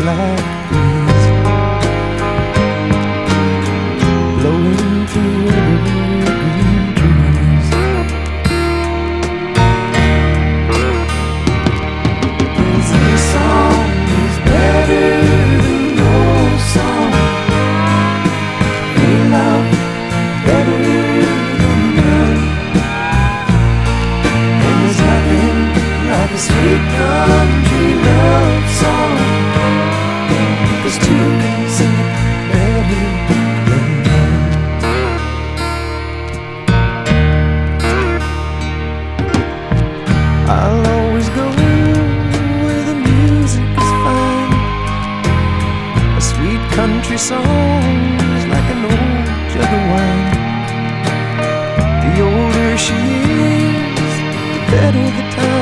like a breeze blowing through evergreen trees. This song is better than no song. Ain't love better than none. And there's nothing like a sweet country love song, 'cause two can sing it better than one. I'll always go where the music is fine. A sweet country song is like an old jug of wine. The older she is, the better the time.